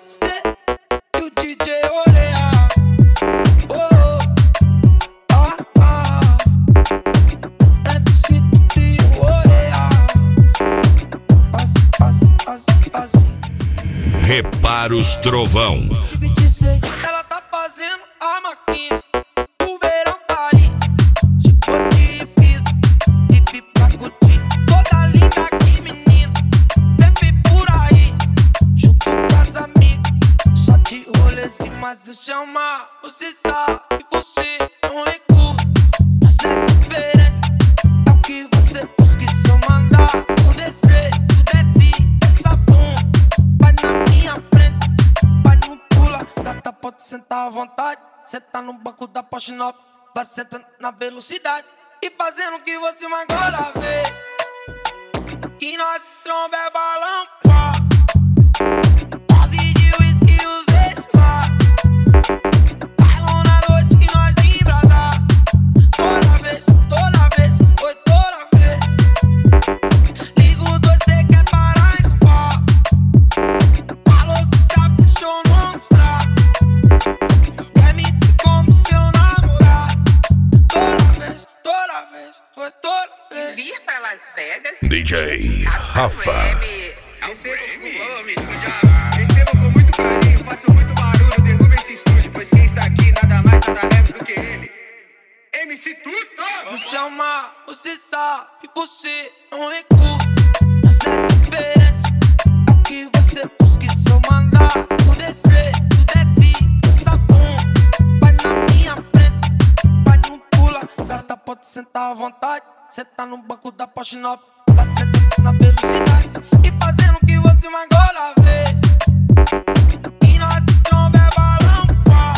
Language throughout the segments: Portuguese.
Ste e o DJ Oreia. MC de Oreia. Reparos Trovão. Ela tá fazendo a maquinha. O verão tá aí. Chicote e piso. E pra curtir. Toda linda aqui, menina. Sempre por aí. Junto com as amigas. Só de rolezinho, mas eu chamar. Você sabe que você não recua. Mas é diferente. É o que você busca e se eu mandar. O desejo, desce essa bunda. Vai na minha frente. Vai não pula. Gata pode sentar à vontade. Senta no banco da Porsche 9. Vai sentando na velocidade. E fazendo o que você mais agora vê. Que nós tromba é balão, pá. Dose de whisky e os ex lá. Bailão na noite que nós embrasar. Toda vez, foi toda vez. Ligo dois, cê quer parar em São Paulo. Falou que se apaixonou no estrado. Quer me ter como seu namorado. Toda vez, foi toda vez. Vir pra Las Vegas. DJ Rafa. Recebo com muito carinho, faço muito barulho, derruba esse estúdio, pois quem está aqui nada mais, nada menos do que ele. MC Tudo! Se chamar, você sabe que você não recusa. Mas é diferente, é o que você busca e se eu mandar. O desejo, desce essa bunda. Vai na minha frente, vai não pula. Gata pode sentar à vontade. Senta no banco da Porsche 9. Vai sentando na velocidade. E fazendo o que você mais agora vê. E nós tromba é balão, pá.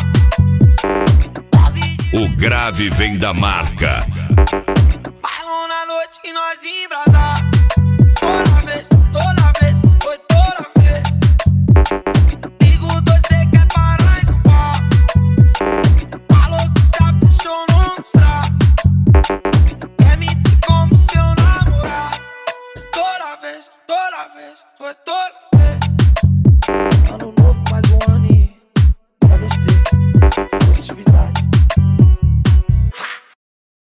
O grave vem da marca. Bailão na noite que nós embrasar. Toda vez, foi toda vez. Ligo dois, cê quer parar em São Paulo. Falou que se apaixonou no estrado. Quer me ter como seu namorado. Toda vez, foi toda vez. Ano novo, mais um ano e podemos ter positividade.